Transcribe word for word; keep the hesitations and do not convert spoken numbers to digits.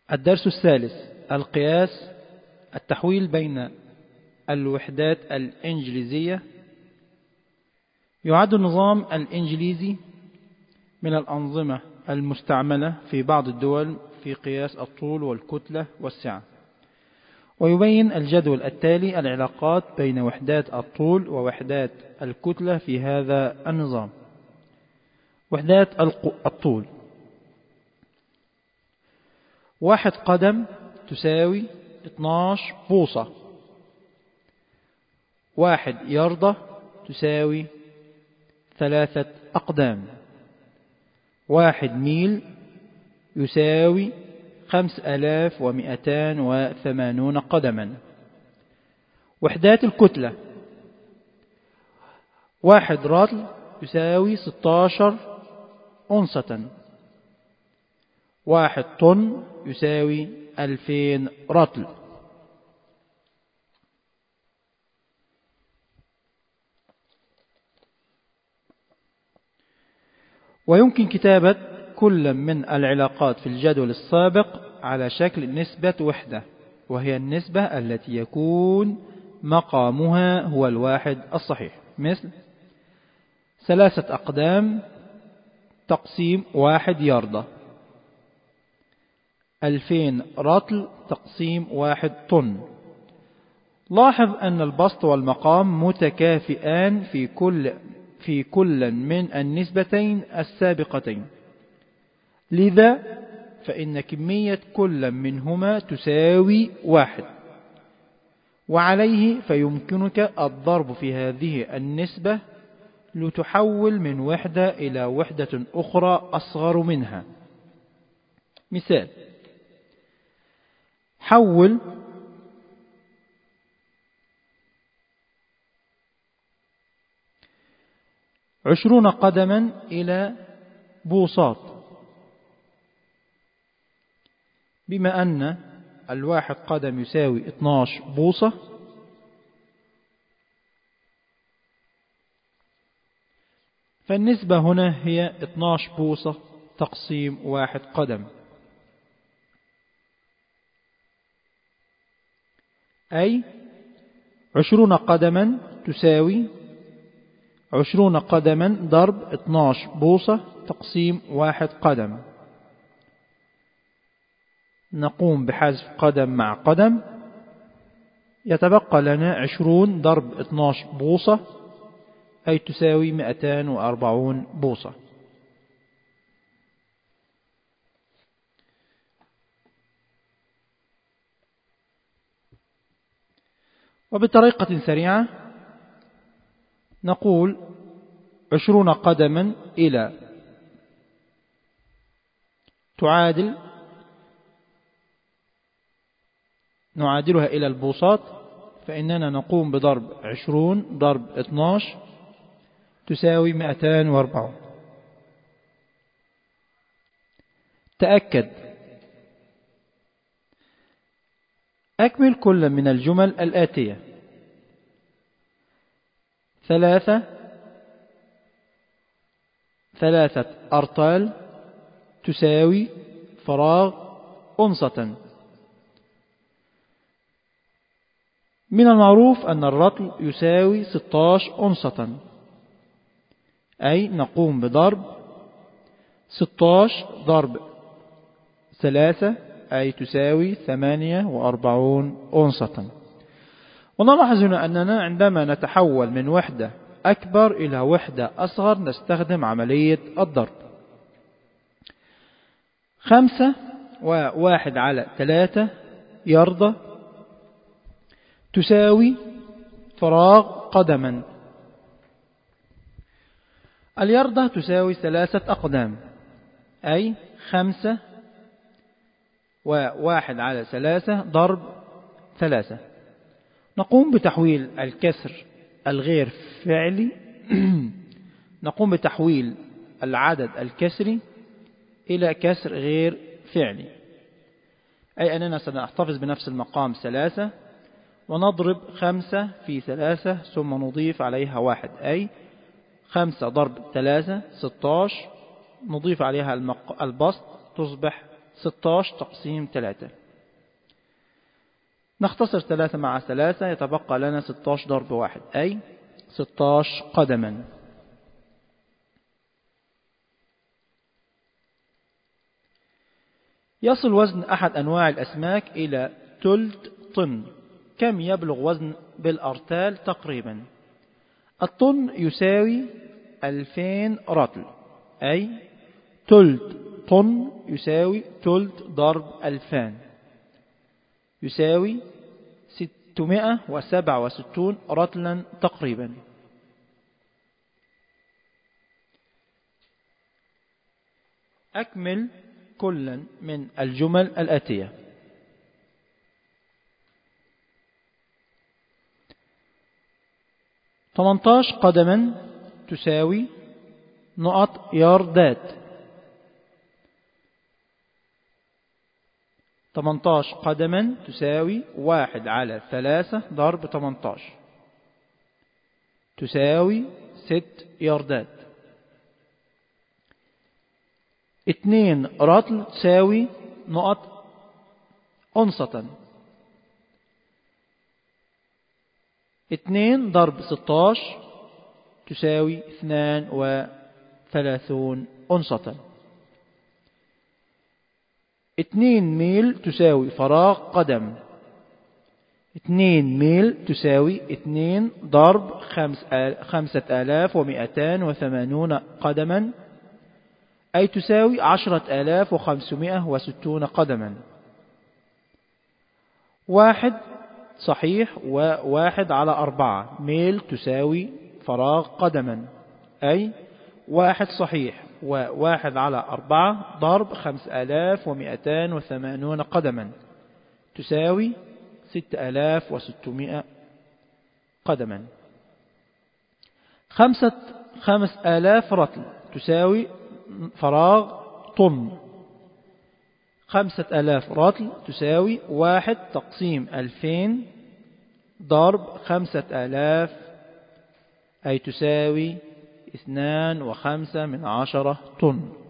الدرس الثالث: القياس، التحويل بين الوحدات الإنجليزية. يعد النظام الإنجليزي من الأنظمة المستعملة في بعض الدول في قياس الطول والكتلة والسعة. ويبين الجدول التالي العلاقات بين وحدات الطول ووحدات الكتلة في هذا النظام. وحدات الطول: واحد قدم تساوي اثني عشر بوصة. واحد يرضة تساوي ثلاثة أقدام. واحد ميل يساوي خمس آلاف ومئتان وثمانون قدما. وحدات الكتلة: واحد رطل يساوي ستة عشر أنصة. واحد طن يساوي ألفين رطل. ويمكن كتابة كل من العلاقات في الجدول السابق على شكل نسبة وحدة، وهي النسبة التي يكون مقامها هو الواحد الصحيح، مثل ثلاثة أقدام تقسيم واحد يرضة، ألفين رطل تقسيم واحد طن. لاحظ أن البسط والمقام متكافئان في كل في كل من النسبتين السابقتين، لذا فإن كمية كل منهما تساوي واحد، وعليه فيمكنك الضرب في هذه النسبة لتحول من وحدة إلى وحدة أخرى أصغر منها. مثال: حول عشرون قدما إلى بوصات. بما أن الواحد قدم يساوي اثني عشر بوصة، فالنسبة هنا هي اثني عشر بوصة تقسيم واحد قدم، أي عشرون قدما تساوي عشرون قدما ضرب اثني عشر بوصة تقسيم واحد قدم. نقوم بحذف قدم مع قدم، يتبقى لنا عشرون ضرب اثني عشر بوصة، أي تساوي مئتان وأربعون بوصة. وبطريقة سريعة نقول عشرون قدما إلى تعادل نعادلها إلى البوصات، فإننا نقوم بضرب عشرون ضرب اثني عشر تساوي مئتان وأربعون. تأكد. أكمل كل من الجمل الآتية: ثلاثة ثلاثة أرطال تساوي فراغ أنصة. من المعروف أن الرطل يساوي ستة عشر أنصة، أي نقوم بضرب ستة عشر ضرب ثلاثة، أي تساوي ثمانية وأربعون أنصة. ونلاحظ هنا أننا عندما نتحول من وحدة أكبر إلى وحدة أصغر نستخدم عملية الضرب. خمسة وواحد على ثلاثة يرضى تساوي فراغ قدما. اليرضة تساوي ثلاثة أقدام، أي خمسة وواحد على ثلاثة ضرب ثلاثة. نقوم بتحويل الكسر الغير فعلي نقوم بتحويل العدد الكسري إلى كسر غير فعلي، أي أننا سنحتفظ بنفس المقام ثلاثة، ونضرب خمسة في ثلاثة ثم نضيف عليها واحد، أي خمسة ضرب ثلاثة ستة عشر، نضيف عليها البسط تصبح ستة عشر تقسيم ثلاثة. نختصر ثلاثة مع ثلاثة، يتبقى لنا ستة عشر ضرب واحد أي ستة عشر قدما. يصل وزن أحد أنواع الأسماك إلى ثلث طن. كم يبلغ وزن بالأرتال تقريبا؟ الطن يساوي ألفين رطل، أي ثلث طن يساوي ثلث ضرب ألفان يساوي ستمائة وسبعة وستون رطلا تقريبا. أكمل كلا من الجمل الآتية. ثمانية عشر قدما تساوي نقط ياردات. ثمانية عشر قدما تساوي واحد على ثلاثة ضرب ثمانية عشر تساوي ست ياردات. اثنين رطل تساوي نقط أنصة. اثنين ضرب ستة عشر تساوي اثنان وثلاثون أنصة. اثنين ميل تساوي فراغ قدم. اثنين ميل تساوي اثنين ضرب خمسة آلاف ومئتان وثمانون قدما، أي تساوي عشرة آلاف وخمسمائة وستون قدما. واحد صحيح وواحد على أربعة ميل تساوي فراغ قدما، أي واحد صحيح وواحد على أربعة ضرب خمسة آلاف ومئتان وثمانون قدما تساوي ستة آلاف وستمائة قدما. خمسة خمس آلاف رطل تساوي فراغ طن. خمسة آلاف رطل تساوي واحد تقسيم ألفين ضرب خمسة آلاف، أي تساوي اثنان وخمسة من عشرة طن.